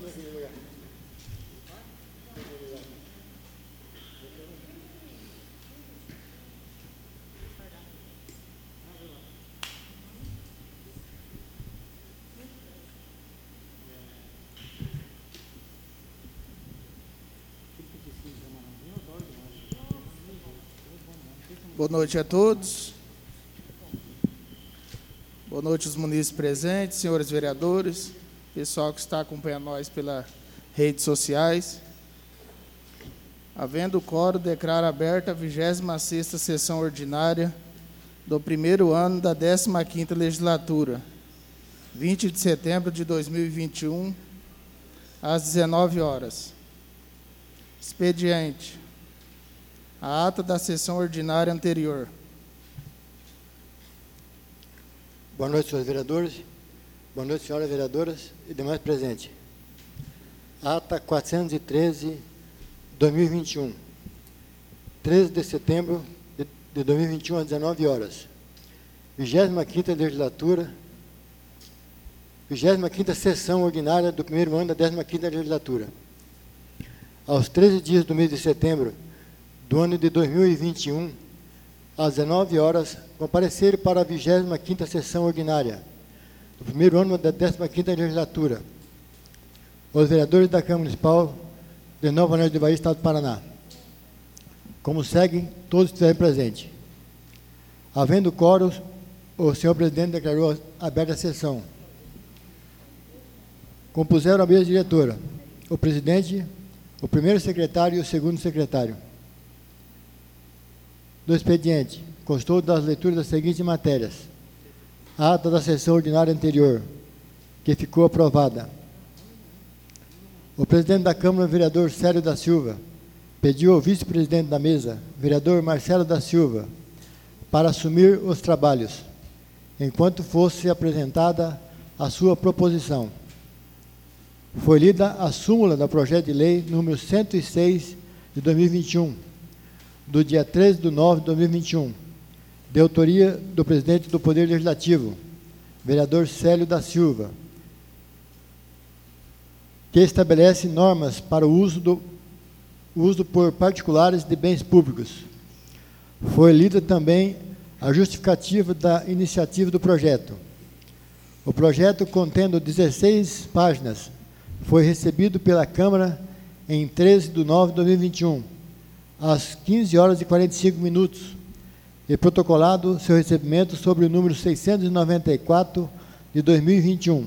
Boa noite a todos. Boa noite aos munícipes presentes, senhores vereadores, pessoal que está acompanhando nós pelas redes sociais. Havendo quórum, declaro aberta a 26ª sessão ordinária do primeiro ano da 15ª legislatura, 20 de setembro de 2021, às 19 horas. Expediente. A ata da sessão ordinária anterior. Boa noite, senhores vereadores. Boa noite, senhoras vereadoras e demais presentes. Ata 413, 2021. 13 de setembro de 2021, às 19 horas. 25ª legislatura, 25ª sessão ordinária do primeiro ano da 15ª legislatura. Aos 13 dias do mês de setembro do ano de 2021, às 19 horas, compareceram para a 25ª sessão ordinária do primeiro ano da 15ª legislatura os vereadores da Câmara Municipal de Nova Anésio do Bahia, Estado do Paraná. Como segue, todos estiverem presentes. Havendo quórum, o senhor presidente declarou aberta a sessão. Compuseram a mesa diretora o presidente, o primeiro secretário e o segundo secretário. Do expediente, constou das leituras das seguintes matérias. A ata da sessão ordinária anterior, que ficou aprovada. O presidente da Câmara, vereador Célio da Silva, pediu ao vice-presidente da mesa, vereador Marcelo da Silva, para assumir os trabalhos, enquanto fosse apresentada a sua proposição. Foi lida a súmula do projeto de lei número 106 de 2021, do dia 13 de nove de 2021, de autoria do presidente do Poder Legislativo, vereador Célio da Silva, que estabelece normas para o uso por particulares de bens públicos. Foi lida também a justificativa da iniciativa do projeto. O projeto, contendo 16 páginas, foi recebido pela Câmara em 13 de nove de 2021, às 15 horas e 45 minutos, e protocolado seu recebimento sobre o número 694 de 2021.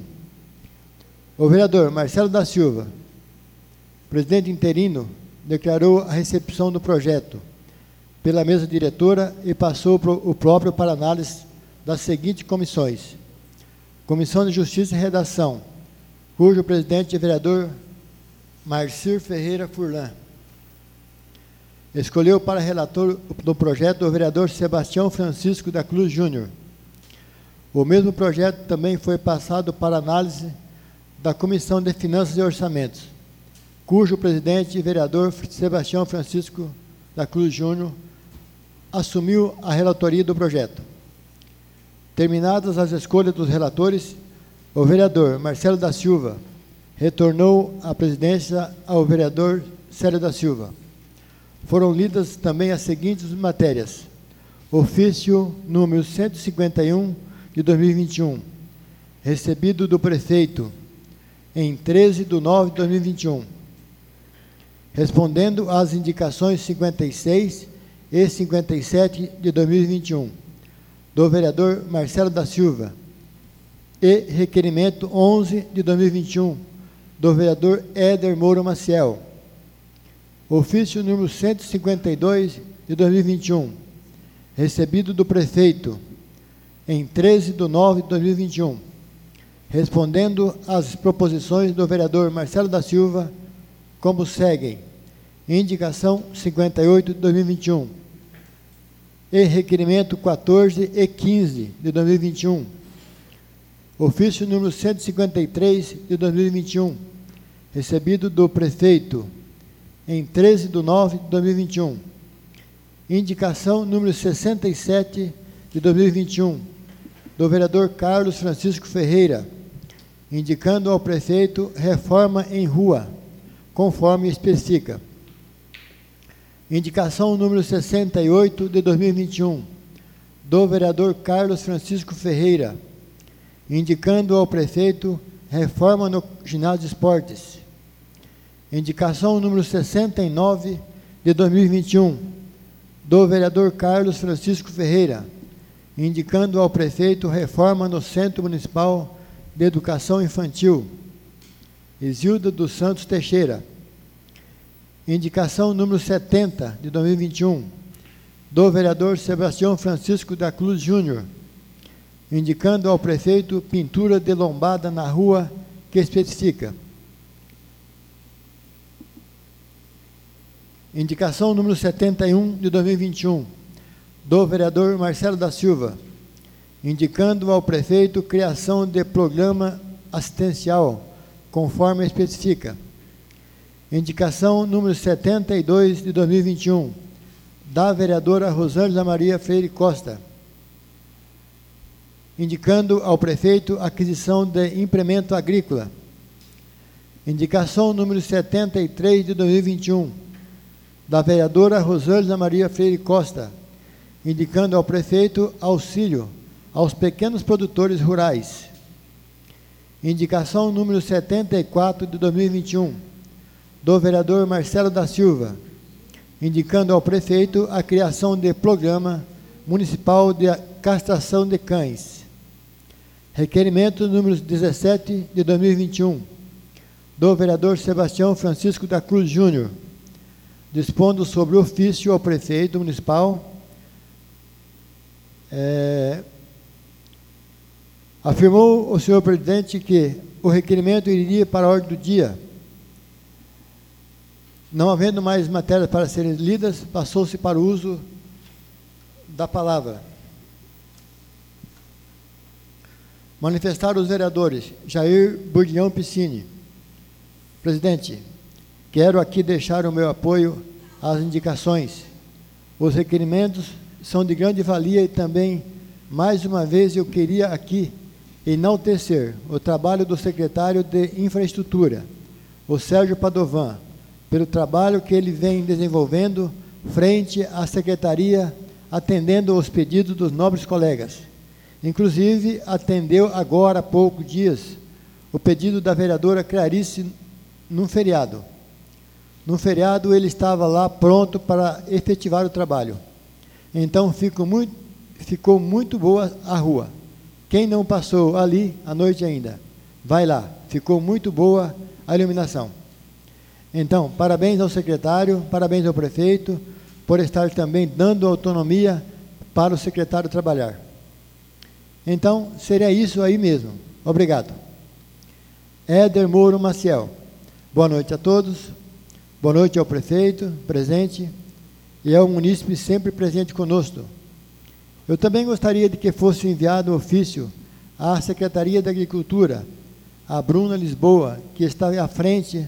O vereador Marcelo da Silva, presidente interino, declarou a recepção do projeto pela mesa diretora e passou o próprio para análise das seguintes comissões. Comissão de Justiça e Redação, cujo presidente é o vereador Marcir Ferreira Furlan. Escolheu para relator do projeto o vereador Sebastião Francisco da Cruz Júnior. O mesmo projeto também foi passado para análise da Comissão de Finanças e Orçamentos, cujo presidente e vereador Sebastião Francisco da Cruz Júnior assumiu a relatoria do projeto. Terminadas as escolhas dos relatores, o vereador Marcelo da Silva retornou a presidência ao vereador Célio da Silva. Foram lidas também as seguintes matérias. Ofício número 151 de 2021, recebido do prefeito em 13 de nove de 2021, respondendo às indicações 56 e 57 de 2021, do vereador Marcelo da Silva, e requerimento 11 de 2021, do vereador Éder Moura Maciel. Ofício número 152 de 2021, recebido do prefeito em 13 de nove de 2021, respondendo às proposições do vereador Marcelo da Silva, como seguem: indicação 58 de 2021 e requerimento 14 e 15 de 2021. Ofício número 153 de 2021, recebido do prefeito em 13 de nove de 2021. Indicação número 67 de 2021, do vereador Carlos Francisco Ferreira, indicando ao prefeito reforma em rua, conforme especifica. Indicação número 68 de 2021, do vereador Carlos Francisco Ferreira, indicando ao prefeito reforma no ginásio de esportes. Indicação número 69 de 2021, do vereador Carlos Francisco Ferreira, indicando ao prefeito reforma no Centro Municipal de Educação Infantil. Isilda dos Santos Teixeira. Indicação número 70 de 2021, do vereador Sebastião Francisco da Cruz Júnior, indicando ao prefeito pintura de lombada na rua que especifica. Indicação número 71 de 2021, do vereador Marcelo da Silva, indicando ao prefeito criação de programa assistencial, conforme especifica. Indicação número 72 de 2021, da vereadora Rosângela Maria Freire Costa, indicando ao prefeito aquisição de implemento agrícola. Indicação número 73 de 2021, da vereadora Rosângela Maria Freire Costa, indicando ao prefeito auxílio aos pequenos produtores rurais. Indicação número 74 de 2021, do vereador Marcelo da Silva, indicando ao prefeito a criação de programa municipal de castração de cães. Requerimento número 17 de 2021, do vereador Sebastião Francisco da Cruz Júnior, dispondo sobre ofício ao prefeito municipal, afirmou o senhor presidente que o requerimento iria para a ordem do dia. Não havendo mais matérias para serem lidas, passou-se para o uso da palavra. Manifestaram os vereadores Jair Burdião Piscini. Presidente, quero aqui deixar o meu apoio às indicações. Os requerimentos são de grande valia e também, mais uma vez, eu queria aqui enaltecer o trabalho do secretário de Infraestrutura, o Sérgio Padovan, pelo trabalho que ele vem desenvolvendo frente à secretaria, atendendo aos pedidos dos nobres colegas. Inclusive, atendeu agora há poucos dias o pedido da vereadora Clarice num feriado. No feriado, ele estava lá pronto para efetivar o trabalho. Então, ficou muito boa a rua. Quem não passou ali à noite ainda, vai lá. Ficou muito boa a iluminação. Então, parabéns ao secretário, parabéns ao prefeito, por estar também dando autonomia para o secretário trabalhar. Então, seria isso aí mesmo. Obrigado. Éder Moro Maciel. Boa noite a todos. Boa noite ao prefeito presente e ao munícipe sempre presente conosco. Eu também gostaria de que fosse enviado ofício à Secretaria da Agricultura, a Bruna Lisboa, que está à frente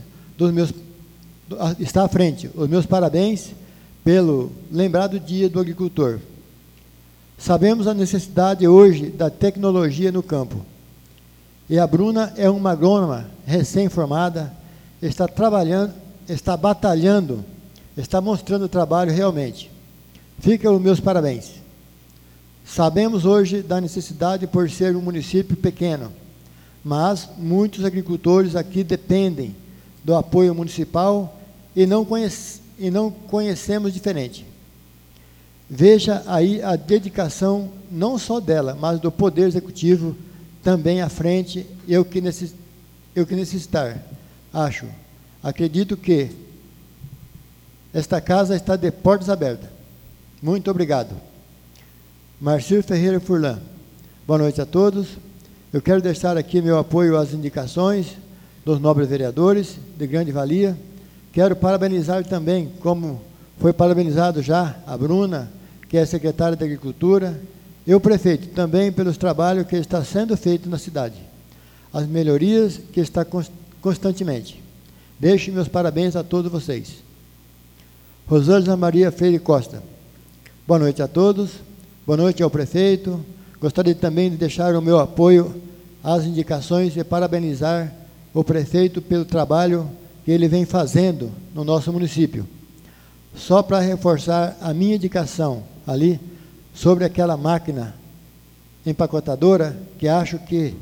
Os meus parabéns pelo lembrado Dia do Agricultor. Sabemos a necessidade hoje da tecnologia no campo. E a Bruna é uma agrônoma recém-formada, está trabalhando, está batalhando, está mostrando trabalho realmente. Fica os meus parabéns. Sabemos hoje da necessidade por ser um município pequeno, mas muitos agricultores aqui dependem do apoio municipal e não conhecemos diferente. Veja aí a dedicação não só dela, mas do Poder Executivo também à frente, eu que necessitar. Acredito que esta casa está de portas abertas. Muito obrigado. Marcílio Ferreira Furlan. Boa noite a todos. Eu quero deixar aqui meu apoio às indicações dos nobres vereadores, de grande valia. Quero parabenizar também, como foi parabenizado já, a Bruna, que é secretária da Agricultura, e o prefeito, também pelos trabalhos que está sendo feito na cidade, as melhorias que está constantemente. Deixo meus parabéns a todos vocês. Rosângela Maria Freire Costa. Boa noite a todos, boa noite ao prefeito. Gostaria também de deixar o meu apoio as indicações e parabenizar o prefeito pelo trabalho que ele vem fazendo no nosso município. Só para reforçar a minha indicação ali sobre aquela máquina empacotadora que acho que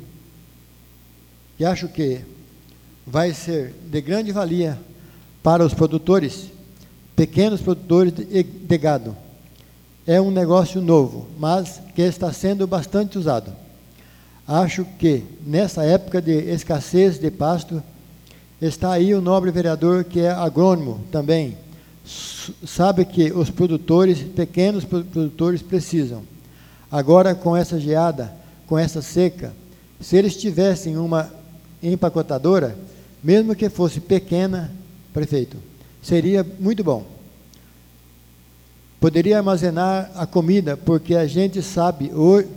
vai ser de grande valia para os produtores, pequenos produtores de gado. É um negócio novo, mas que está sendo bastante usado. Acho que nessa época de escassez de pasto, está aí o nobre vereador que é agrônomo também, sabe que os produtores, pequenos produtores precisam. Agora com essa geada, com essa seca, se eles tivessem uma empacotadora, mesmo que fosse pequena, prefeito, seria muito bom. Poderia armazenar a comida, porque a gente sabe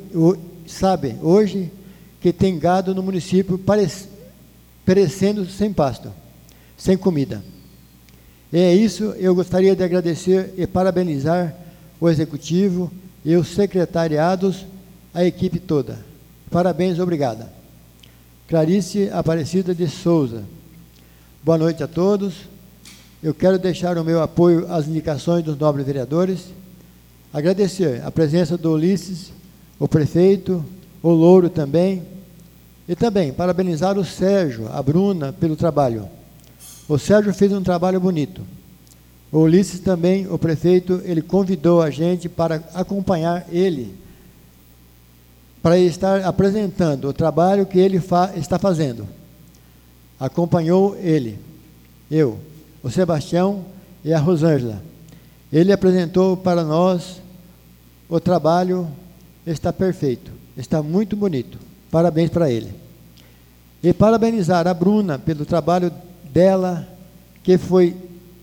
hoje que tem gado no município perecendo sem pasto, sem comida. E é isso, eu gostaria de agradecer e parabenizar o executivo e os secretariados, a equipe toda. Parabéns, obrigada. Clarice Aparecida de Souza. Boa noite a todos. Eu quero deixar o meu apoio às indicações dos nobres vereadores, agradecer a presença do Ulisses, o prefeito, o Louro também, e também parabenizar o Sérgio, a Bruna, pelo trabalho. O Sérgio fez um trabalho bonito. O Ulisses também, o prefeito, ele convidou a gente para acompanhar ele, para estar apresentando o trabalho que ele está fazendo. Acompanhou ele, eu, o Sebastião e a Rosângela. Ele apresentou para nós o trabalho, está perfeito, está muito bonito. Parabéns para ele. E parabenizar a Bruna pelo trabalho dela, que foi,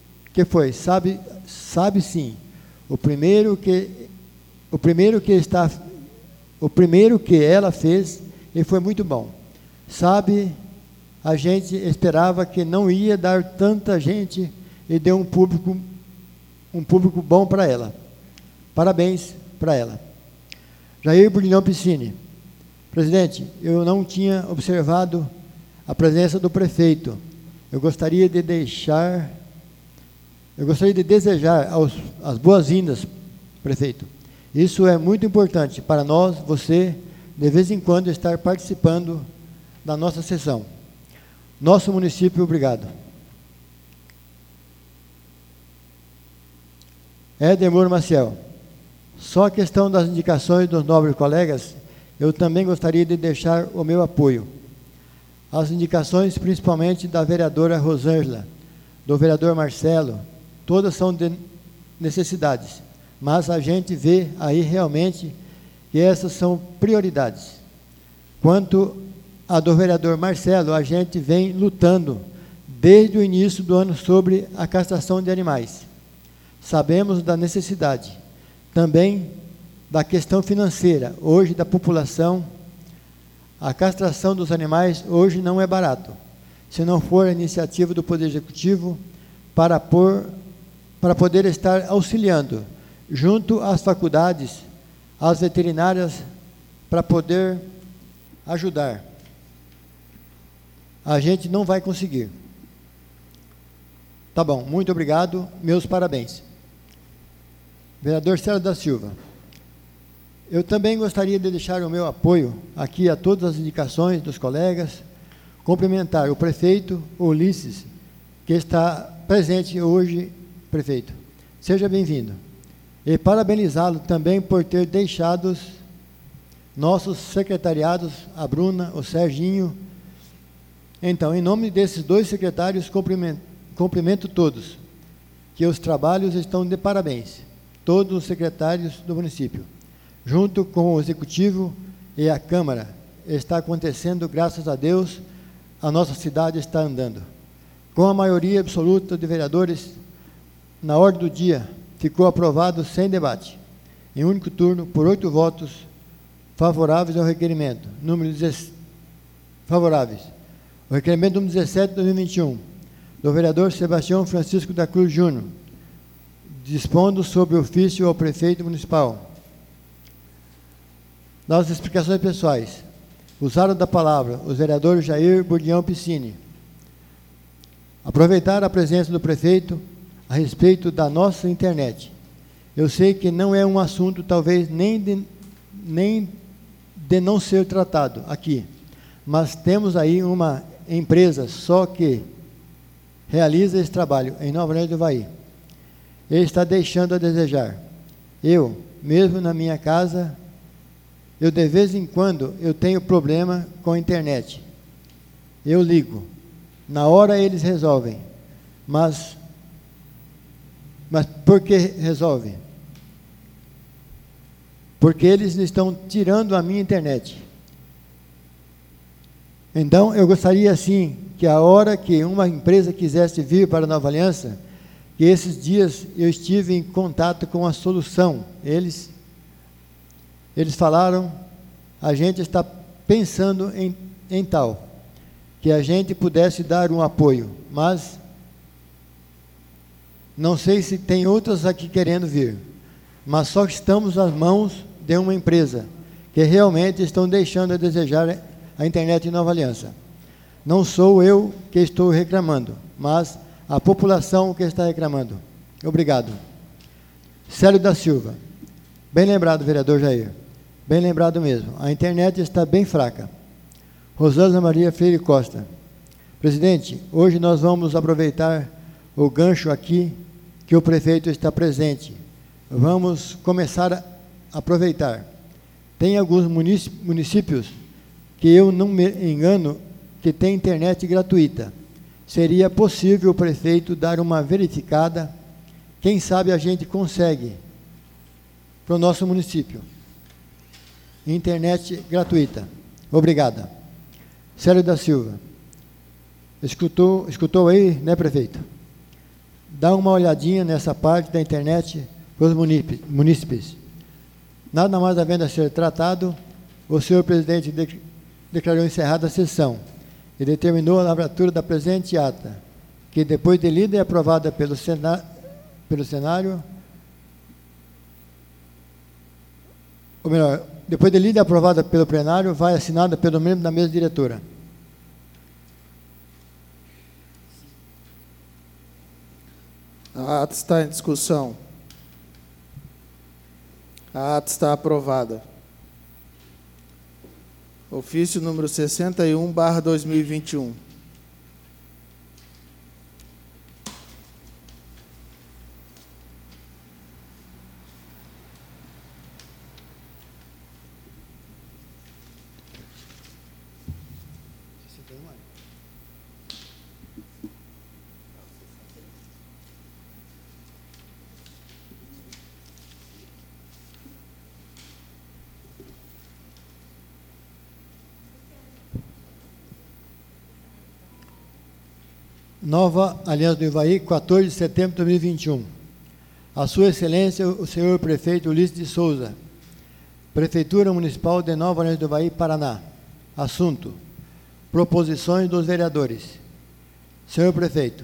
sabe sim, o primeiro que ela fez e foi muito bom. Sabe, a gente esperava que não ia dar tanta gente e deu um público bom para ela. Parabéns para ela. Jair Burilhão Piscine. Presidente, eu não tinha observado a presença do prefeito. Eu gostaria de desejar as boas-vindas, prefeito. Isso é muito importante para nós, você, de vez em quando, estar participando da nossa sessão. Nosso município, obrigado. Edemur Maciel. Só a questão das indicações dos nobres colegas, eu também gostaria de deixar o meu apoio. As indicações, principalmente da vereadora Rosângela, do vereador Marcelo, todas são de necessidades, mas a gente vê aí realmente que essas são prioridades. Quanto a do vereador Marcelo, a gente vem lutando desde o início do ano sobre a castração de animais. Sabemos da necessidade, também da questão financeira, hoje da população. A castração dos animais hoje não é barato, se não for a iniciativa do Poder Executivo para poder estar auxiliando, junto às faculdades, às veterinárias, para poder ajudar. A gente não vai conseguir. Tá bom, muito obrigado, meus parabéns. Vereador Célio da Silva. Eu também gostaria de deixar o meu apoio aqui a todas as indicações dos colegas, cumprimentar o prefeito Ulisses, que está presente hoje, prefeito. Seja bem-vindo. E parabenizá-lo também por ter deixado nossos secretariados, a Bruna, o Serginho. Então, em nome desses dois secretários, cumprimento todos, que os trabalhos estão de parabéns, todos os secretários do município. Junto com o Executivo e a Câmara, está acontecendo, graças a Deus, a nossa cidade está andando. Com a maioria absoluta de vereadores, na ordem do dia, ficou aprovado sem debate, em único turno, por 8 votos favoráveis ao requerimento, favoráveis. O requerimento número 17 de 2021, do vereador Sebastião Francisco da Cruz Júnior, dispondo sobre ofício ao prefeito municipal. Das explicações pessoais, Usaram da palavra o vereador Jair Burdião Piscini. Aproveitar a presença do prefeito a respeito da nossa internet. Eu sei que não é um assunto, talvez, nem de não ser tratado aqui, mas temos aí uma empresa só que realiza esse trabalho em Nova Orleans do Ivaí. Ele está deixando a desejar. Eu, mesmo na minha casa, de vez em quando, eu tenho problema com a internet. Eu ligo. Na hora eles resolvem. Mas por que resolvem? Porque eles estão tirando a minha internet. Então, eu gostaria, assim, que a hora que uma empresa quisesse vir para a Nova Aliança, que esses dias eu estive em contato com a solução. Eles falaram, a gente está pensando em tal, que a gente pudesse dar um apoio, mas não sei se tem outras aqui querendo vir, mas só estamos nas mãos de uma empresa, que realmente estão deixando a desejar a internet em Nova Aliança. Não sou eu que estou reclamando, mas a população que está reclamando. Obrigado. Célio da Silva. Bem lembrado, vereador Jair. Bem lembrado mesmo. A internet está bem fraca. Rosângela Maria Freire Costa. Presidente, hoje nós vamos aproveitar o gancho aqui que o prefeito está presente. Vamos começar a aproveitar. Tem alguns municípios que eu não me engano que tem internet gratuita. Seria possível o prefeito dar uma verificada, quem sabe a gente consegue para o nosso município. Internet gratuita. Obrigada. Célio da Silva. Escutou aí, né, prefeito? Dá uma olhadinha nessa parte da internet para os munícipes. Nada mais havendo a ser tratado, o senhor presidente declarou encerrada a sessão e determinou a lavratura da presente ata, que depois de lida e aprovada pelo Senário, ou melhor, depois de lida e aprovada pelo plenário, vai assinada pelo membro da mesa diretora. A ata está em discussão. A ata está aprovada. Ofício número 61/2021. Nova Aliança do Ivaí, 14 de setembro de 2021. A Sua Excelência, o senhor prefeito Ulisses de Souza, Prefeitura Municipal de Nova Aliança do Ivaí, Paraná. Assunto: proposições dos vereadores. Senhor prefeito,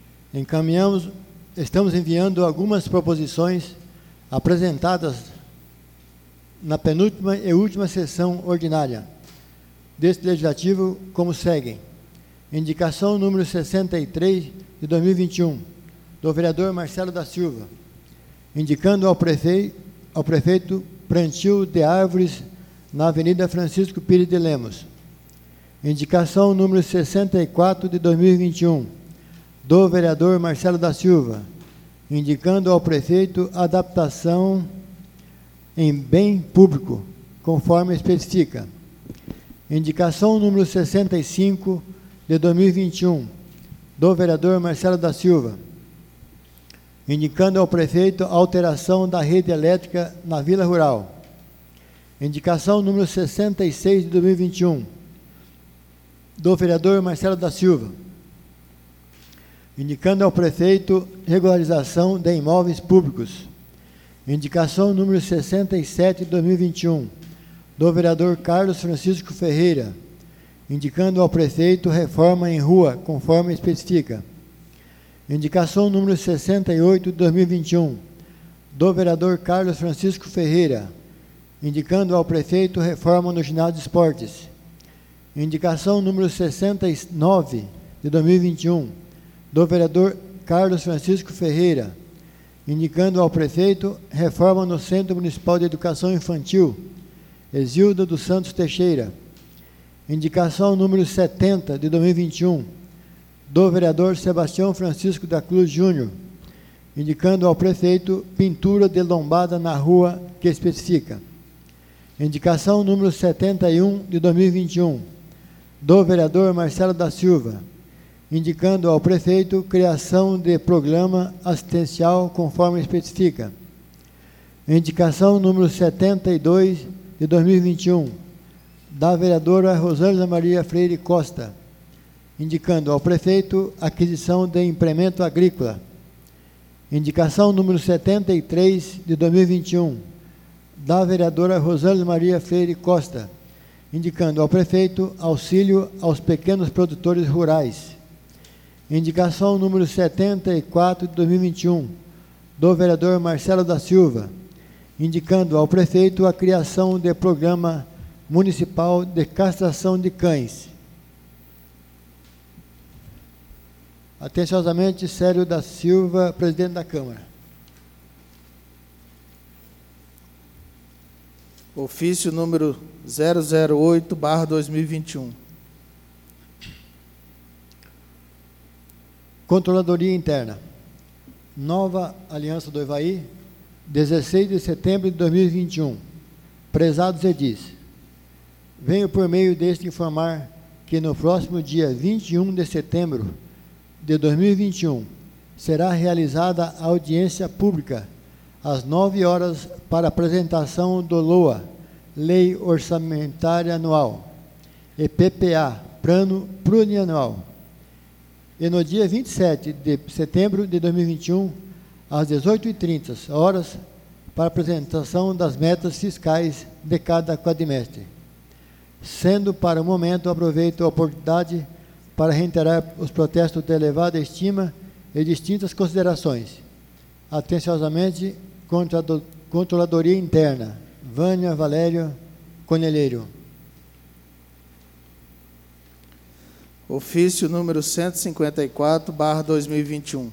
estamos enviando algumas proposições apresentadas na penúltima e última sessão ordinária deste legislativo, como seguem. Indicação número 63 de 2021, do vereador Marcelo da Silva, indicando ao prefeito plantio de árvores na Avenida Francisco Pires de Lemos. Indicação número 64 de 2021, do vereador Marcelo da Silva, indicando ao prefeito adaptação em bem público, conforme especifica. Indicação número 65 de 2021, do vereador Marcelo da Silva, indicando ao prefeito alteração da rede elétrica na Vila Rural. Indicação número 66 de 2021, do vereador Marcelo da Silva, indicando ao prefeito regularização de imóveis públicos. Indicação número 67 de 2021, do vereador Carlos Francisco Ferreira, indicando ao prefeito reforma em rua, conforme especifica. Indicação número 68 de 2021, do vereador Carlos Francisco Ferreira, indicando ao prefeito reforma no ginásio de esportes. Indicação número 69 de 2021, do vereador Carlos Francisco Ferreira, indicando ao prefeito reforma no Centro Municipal de Educação Infantil, Exilda dos Santos Teixeira. Indicação número 70 de 2021, do vereador Sebastião Francisco da Cruz Júnior, indicando ao prefeito pintura de lombada na rua que especifica. Indicação número 71 de 2021, do vereador Marcelo da Silva, indicando ao prefeito criação de programa assistencial conforme especifica. Indicação número 72 de 2021, da vereadora Rosângela Maria Freire Costa, indicando ao prefeito aquisição de implemento agrícola. Indicação número 73 de 2021, da vereadora Rosângela Maria Freire Costa, indicando ao prefeito auxílio aos pequenos produtores rurais. Indicação número 74 de 2021, do vereador Marcelo da Silva, indicando ao prefeito a criação de programa municipal de castração de cães. Atenciosamente, Célio da Silva, presidente da Câmara. Ofício número 008/2021. Controladoria Interna. Nova Aliança do Ivaí, 16 de setembro de 2021. Prezados edis, venho por meio deste informar que no próximo dia 21 de setembro de 2021 será realizada a audiência pública às 9 horas para apresentação do LOA, Lei Orçamentária Anual, e PPA, Plano Plurianual. E no dia 27 de setembro de 2021, às 18h30 horas, para apresentação das metas fiscais de cada quadrimestre. Sendo, para o momento, aproveito a oportunidade para reiterar os protestos de elevada estima e distintas considerações. Atenciosamente, Controladoria Interna, Vânia Valério Conelheiro. Ofício número 154/2021.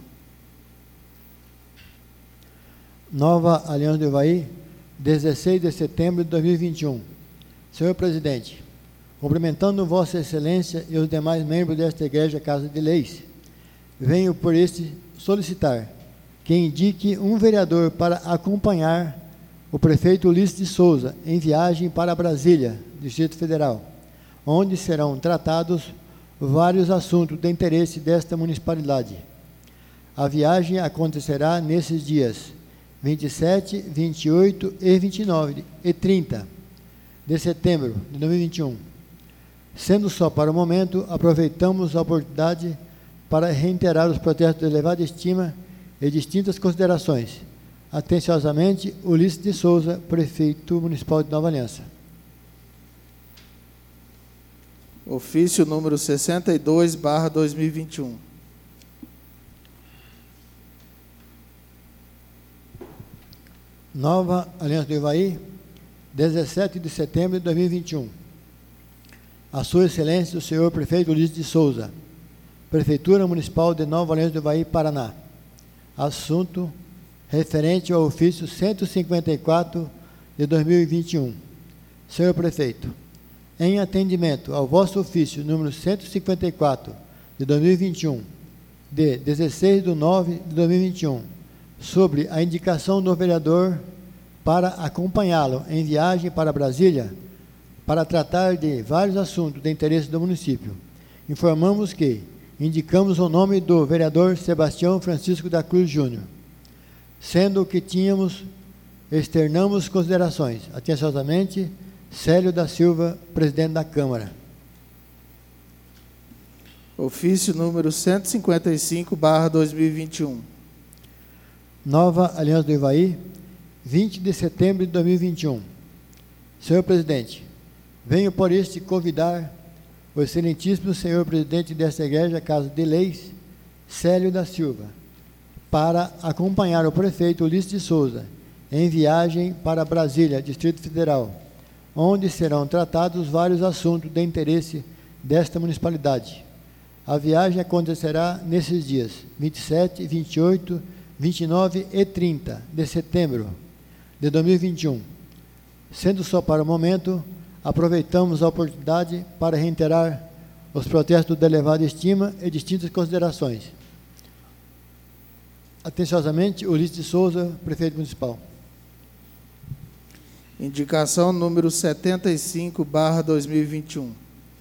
Nova Aliança do Ivaí, 16 de setembro de 2021. Senhor Presidente, cumprimentando Vossa Excelência e os demais membros desta Igreja Casa de Leis, venho por este solicitar que indique um vereador para acompanhar o prefeito Ulisses de Souza em viagem para Brasília, Distrito Federal, onde serão tratados vários assuntos de interesse desta municipalidade. A viagem acontecerá nesses dias 27, 28 e 29 e 30 de setembro de 2021. Sendo só para o momento, aproveitamos a oportunidade para reiterar os protestos de elevada estima e distintas considerações. Atenciosamente, Ulisses de Souza, Prefeito Municipal de Nova Aliança. Ofício número 62/2021. Nova Aliança do Ivaí, 17 de setembro de 2021. A Sua Excelência, o Senhor Prefeito Ulisses de Souza, Prefeitura Municipal de Nova Aliança do Ivaí, Paraná. Assunto referente ao ofício 154 de 2021. Senhor Prefeito, em atendimento ao vosso ofício número 154 de 2021, de 16/9/2021, sobre a indicação do vereador para acompanhá-lo em viagem para Brasília, para tratar de vários assuntos de interesse do município, informamos que indicamos o nome do vereador Sebastião Francisco da Cruz Júnior, sendo que externamos considerações. Atenciosamente, Célio da Silva, presidente da Câmara. Ofício número 155/2021. Nova Aliança do Ivaí, 20 de setembro de 2021. Senhor Presidente, venho por este convidar o excelentíssimo senhor presidente desta Igreja Casa de Leis, Célio da Silva, para acompanhar o prefeito Ulisses de Souza em viagem para Brasília, Distrito Federal, onde serão tratados vários assuntos de interesse desta municipalidade. A viagem acontecerá nesses dias 27, 28, 29 e 30 de setembro de 2021. Sendo só para o momento, aproveitamos a oportunidade para reiterar os protestos de elevada estima e distintas considerações. Atenciosamente, Ulisses de Souza, prefeito municipal. Indicação número 75/2021.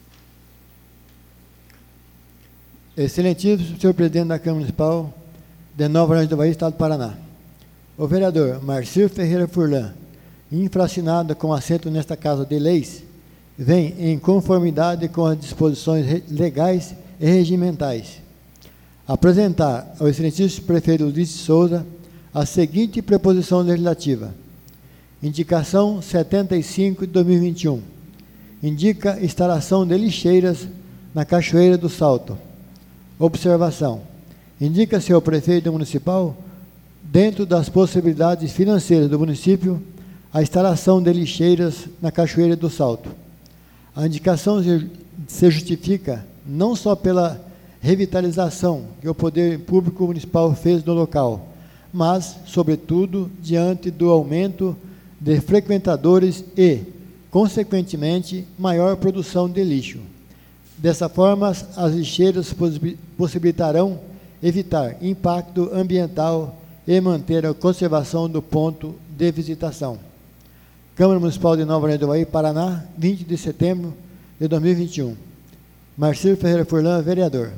Excelentíssimo senhor presidente da Câmara Municipal de Nova Orleans do Bahia, Estado do Paraná. O vereador Marcílio Ferreira Furlan, infracinado com assento nesta Casa de Leis, vem em conformidade com as disposições legais e regimentais apresentar ao excelentíssimo prefeito Ulisses de Souza a seguinte preposição legislativa. Indicação 75 de 2021. Indica instalação de lixeiras na Cachoeira do Salto. Observação. Indica-se ao prefeito municipal, dentro das possibilidades financeiras do município, a instalação de lixeiras na Cachoeira do Salto. A indicação se justifica não só pela revitalização que o poder público municipal fez no local, mas, sobretudo, diante do aumento de frequentadores e, consequentemente, maior produção de lixo. Dessa forma, as lixeiras possibilitarão evitar impacto ambiental e manter a conservação do ponto de visitação. Câmara Municipal de Nova Orleans do Bahia, Paraná, 20 de setembro de 2021. Marcílio Ferreira Furlan, vereador.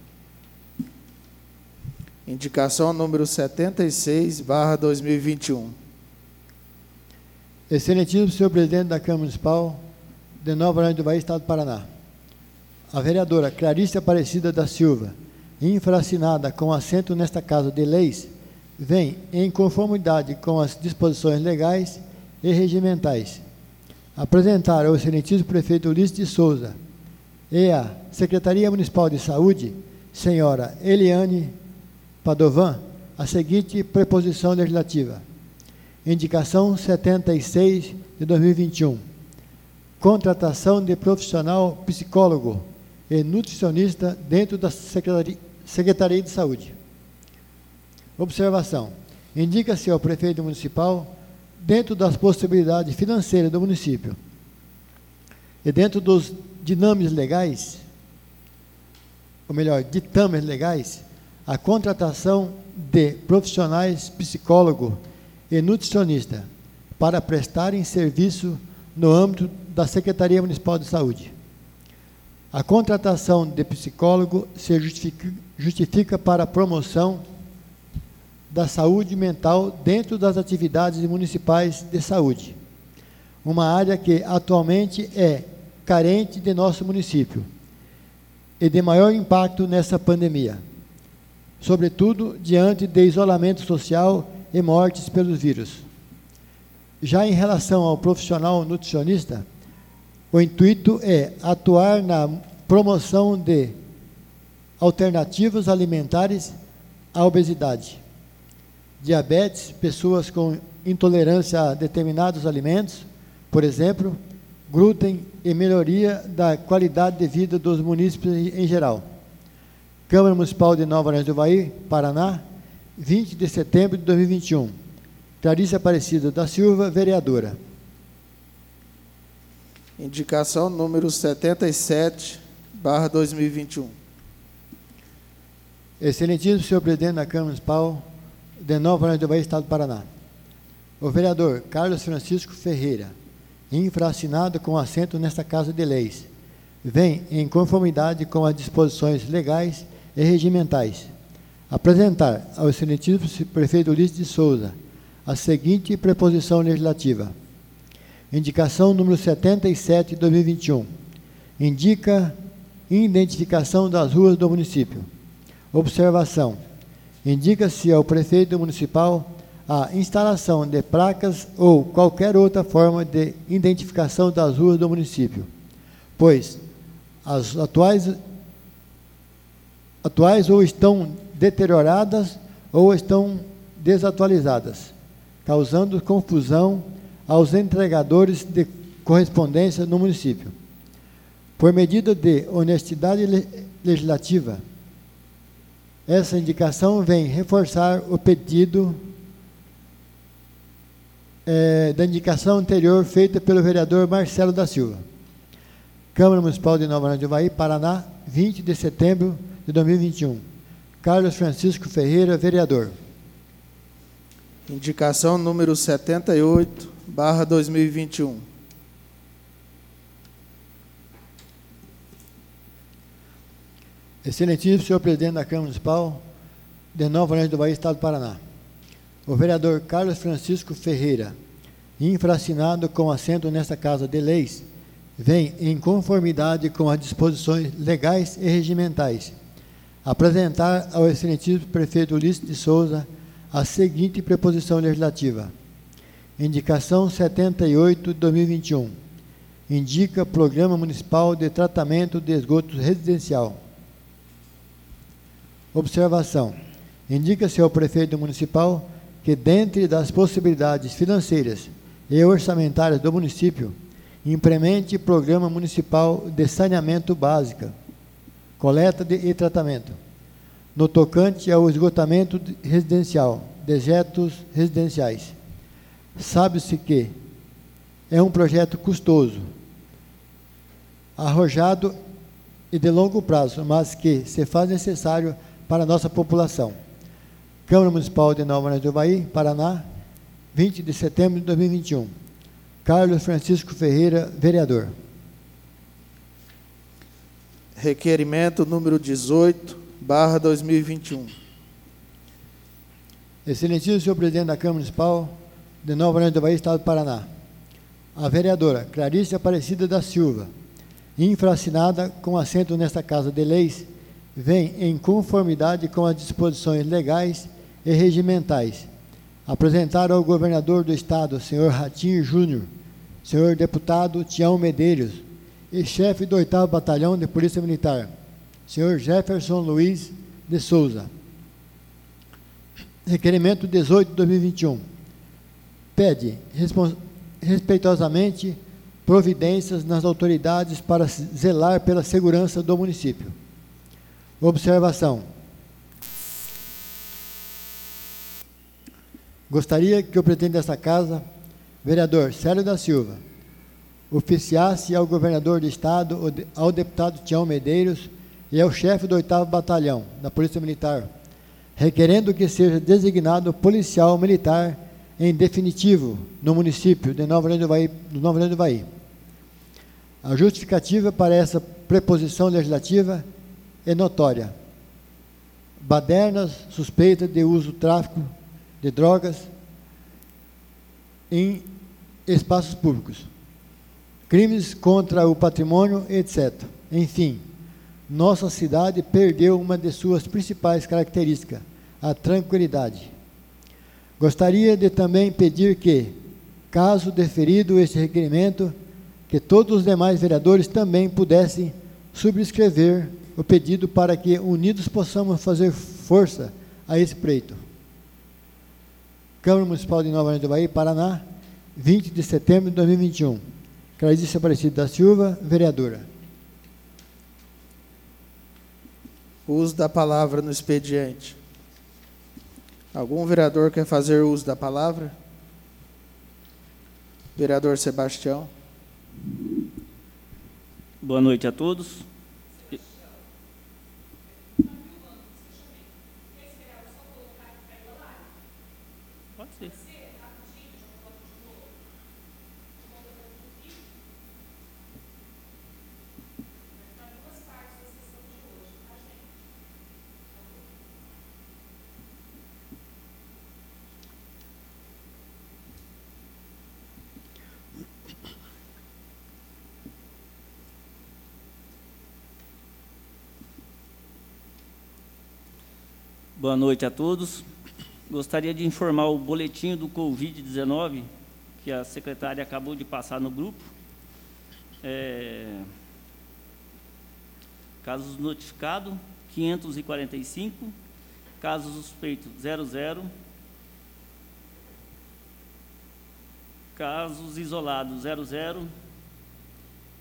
Indicação número 76/2021. Excelentíssimo senhor presidente da Câmara Municipal de Nova Orleans do Bahia, Estado do Paraná. A vereadora Clarice Aparecida da Silva, infracinada com assento nesta Casa de Leis, vem em conformidade com as disposições legais e regimentais apresentar ao excelentíssimo prefeito Ulisses de Souza e à Secretaria Municipal de Saúde, senhora Eliane Padovan, a seguinte preposição legislativa. Indicação 76 de 2021. Contratação de profissional psicólogo e nutricionista dentro da Secretaria de Saúde. Observação. Indica-se ao prefeito municipal, dentro das possibilidades financeiras do município e dentro dos ditames legais, a contratação de profissionais psicólogo e nutricionista para prestarem serviço no âmbito da Secretaria Municipal de Saúde. A contratação de psicólogo se justifica para a promoção da saúde mental dentro das atividades municipais de saúde, uma área que atualmente é carente de nosso município e de maior impacto nessa pandemia, sobretudo diante de isolamento social e mortes pelos vírus. Já em relação ao profissional nutricionista, o intuito é atuar na promoção de alternativas alimentares à obesidade, diabetes, pessoas com intolerância a determinados alimentos, por exemplo, glúten, e melhoria da qualidade de vida dos munícipes em geral. Câmara Municipal de Nova Orleans do Bahia, Paraná, 20 de setembro de 2021. Clarice Aparecida da Silva, vereadora. Indicação número 77/2021. Excelentíssimo senhor presidente da Câmara Municipal de Nova Orleans do Bahia, Estado do Paraná. O vereador Carlos Francisco Ferreira, infraassinado com assento nesta Casa de Leis, vem em conformidade com as disposições legais e regimentais apresentar ao excelentíssimo prefeito Ulisses de Souza a seguinte preposição legislativa. Indicação número 77 de 2021. Indica identificação das ruas do município. Observação. Indica-se ao prefeito municipal a instalação de placas ou qualquer outra forma de identificação das ruas do município, pois as atuais ou estão deterioradas ou estão desatualizadas, causando confusão aos entregadores de correspondência no município. Por medida de honestidade legislativa, essa indicação vem reforçar o pedido da indicação anterior feita pelo vereador Marcelo da Silva. Câmara Municipal de Nova Orleans do Havaí, Paraná, 20 de setembro de 2021. Carlos Francisco Ferreira, vereador. Indicação número 78/2021. Excelentíssimo senhor presidente da Câmara Municipal de Nova Orleans do Havaí, Estado do Paraná. O vereador Carlos Francisco Ferreira, infracionado com assento nesta Casa de Leis, vem em conformidade com as disposições legais e regimentais, apresentar ao excelentíssimo prefeito Ulisses de Souza a seguinte preposição legislativa. Indicação 78 de 2021. Indica Programa Municipal de Tratamento de Esgotos Residencial. Observação. Indica-se ao prefeito municipal que, dentre das possibilidades financeiras e orçamentárias do município, implemente Programa Municipal de Saneamento Básico, coleta e tratamento, no tocante ao esgotamento residencial, dejetos residenciais. Sabe-se que é um projeto custoso, arrojado e de longo prazo, mas que se faz necessário para a nossa população. Câmara Municipal de Nova Orleans do Havaí, Paraná, 20 de setembro de 2021. Carlos Francisco Ferreira, vereador. Requerimento número 18/2021. Excelentíssimo senhor presidente da Câmara Municipal de Nova Orleans do Havaí, Estado do Paraná. A vereadora Clarice Aparecida da Silva, infracionada com assento nesta Casa de Leis, vem em conformidade com as disposições legais e regimentais, apresentar ao governador do Estado, senhor Ratinho Júnior, senhor deputado Tião Medeiros e chefe do 8º Batalhão de Polícia Militar, senhor Jefferson Luiz de Souza. Requerimento 18 de 2021. Pede respeitosamente providências nas autoridades para zelar pela segurança do município. Observação. Gostaria que o presidente desta casa, vereador Célio da Silva, oficiasse ao governador do Estado, ao deputado Tião Medeiros e ao chefe do 8º Batalhão da Polícia Militar, requerendo que seja designado policial militar em definitivo no município de Nova Orleans do Havaí. A justificativa para essa preposição legislativa é notória. Badernas suspeita de uso tráfico de drogas em espaços públicos, crimes contra o patrimônio, etc. Enfim, nossa cidade perdeu uma de suas principais características, a tranquilidade. Gostaria de também pedir que, caso deferido este requerimento, que todos os demais vereadores também pudessem subscrever o pedido para que unidos possamos fazer força a esse pleito. Câmara Municipal de Nova Orleans do Havaí, Paraná, 20 de setembro de 2021. Clarice Aparecida da Silva, vereadora. Uso da palavra no expediente. Algum vereador quer fazer uso da palavra? Vereador Sebastião. Boa noite a todos. Pode ser. Boa noite a todos. Gostaria de informar o boletim do Covid-19, que a secretária acabou de passar no grupo. Casos notificados, 545. Casos suspeitos, 00. Casos isolados, 00.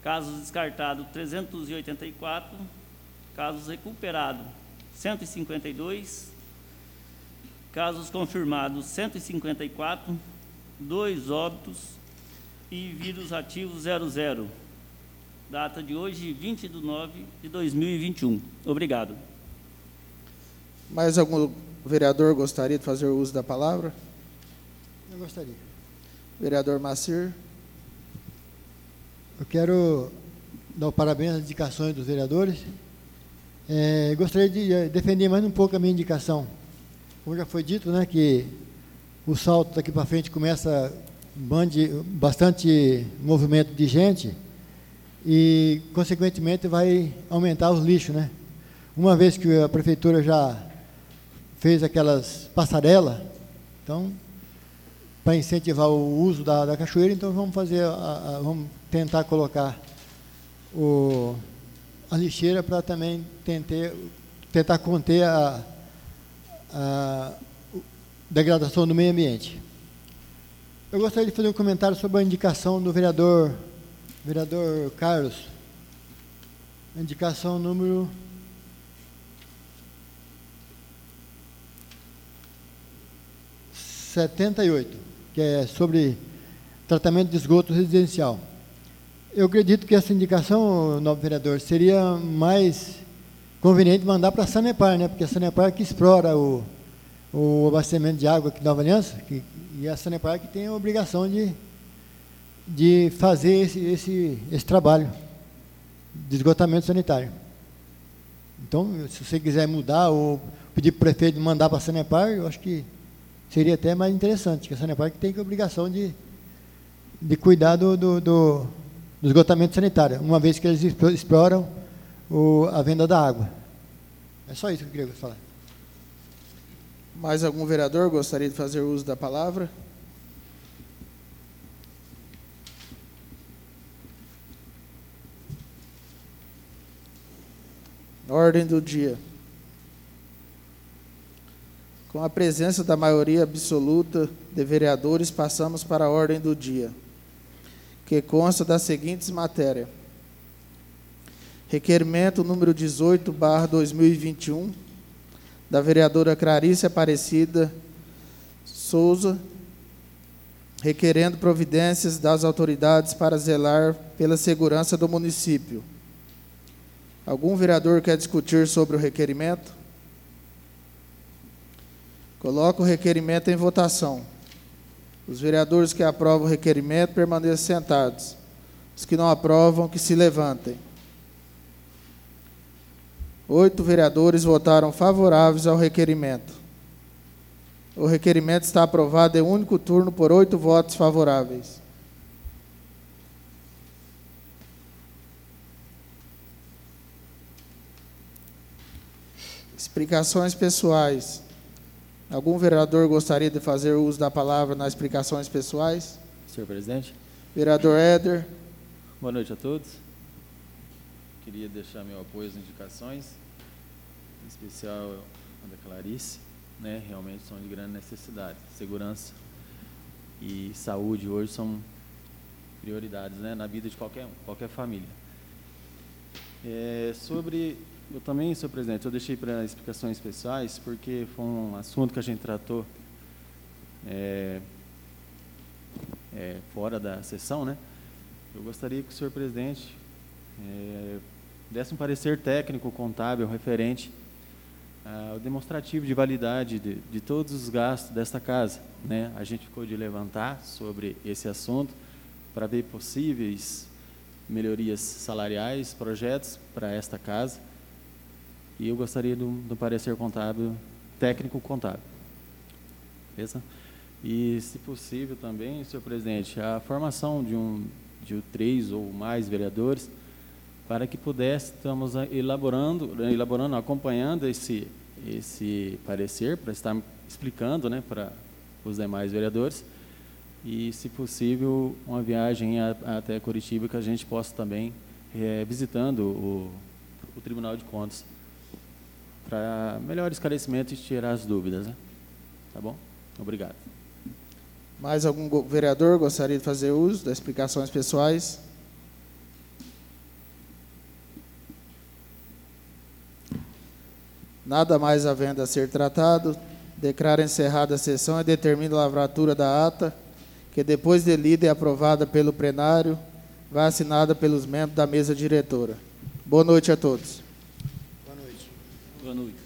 Casos descartados, 384. Casos recuperados, 152. Casos confirmados, 154. 2 óbitos e vírus ativo 00. Data de hoje, 20/9/2021. Obrigado. Mais algum vereador gostaria de fazer uso da palavra? Eu gostaria. Vereador Macir. Eu quero dar o parabéns às indicações dos vereadores. Gostaria de defender mais um pouco a minha indicação. Como já foi dito, né, que o salto daqui para frente começa bastante movimento de gente e, consequentemente, vai aumentar os lixos, né? Uma vez que a prefeitura já fez aquelas passarelas, então, para incentivar o uso da cachoeira, então vamos vamos tentar colocar a lixeira para também tentar conter a degradação do meio ambiente. Eu gostaria de fazer um comentário sobre a indicação do vereador Carlos. A indicação número 78, que é sobre tratamento de esgoto residencial. Eu acredito que essa indicação, nobre vereador, seria mais conveniente mandar para a Sanepar, né? Porque a Sanepar que explora o abastecimento de água aqui em Nova Aliança, e a Sanepar que tem a obrigação de fazer esse trabalho de esgotamento sanitário. Então, se você quiser mudar ou pedir para o prefeito mandar para a Sanepar, eu acho que seria até mais interessante, que a Sanepar que tem a obrigação de cuidar do esgotamento sanitário, uma vez que eles exploram a venda da água. É só isso que eu queria falar. Mais algum vereador gostaria de fazer uso da palavra? Ordem do dia. Com a presença da maioria absoluta de vereadores, passamos para a ordem do dia, que consta das seguintes matérias. Requerimento número 18/2021, da vereadora Clarice Aparecida Souza, requerendo providências das autoridades para zelar pela segurança do município. Algum vereador quer discutir sobre o requerimento? Coloco o requerimento em votação. Os vereadores que aprovam o requerimento permaneçam sentados. Os que não aprovam, que se levantem. 8 vereadores votaram favoráveis ao requerimento. O requerimento está aprovado em único turno por 8 votos favoráveis. Explicações pessoais. Algum vereador gostaria de fazer uso da palavra nas explicações pessoais? Senhor presidente. Vereador Éder. Boa noite a todos. Queria deixar meu apoio às indicações, em especial a da Clarice, né? Realmente são de grande necessidade. Segurança e saúde hoje são prioridades, né, na vida de qualquer família. Eu também, senhor presidente, eu deixei para explicações pessoais, porque foi um assunto que a gente tratou fora da sessão, né? Eu gostaria que o senhor presidente desse um parecer técnico, contábil, referente ao demonstrativo de validade de todos os gastos desta casa, né? A gente ficou de levantar sobre esse assunto para ver possíveis melhorias salariais, projetos para esta casa. E eu gostaria do parecer contábil, técnico contábil. Beleza? E, se possível também, senhor presidente, a formação de 3 ou mais vereadores, para que estamos elaborando, acompanhando esse parecer, para estar explicando, né, para os demais vereadores, e, se possível, uma viagem até Curitiba, que a gente possa também visitando o Tribunal de Contas, para melhor esclarecimento e tirar as dúvidas, né? Tá bom? Obrigado. Mais algum vereador gostaria de fazer uso das explicações pessoais? Nada mais havendo a ser tratado, declaro encerrada a sessão e determino a lavratura da ata, que depois de lida e aprovada pelo plenário, vai assinada pelos membros da mesa diretora. Boa noite a todos. Boa noite.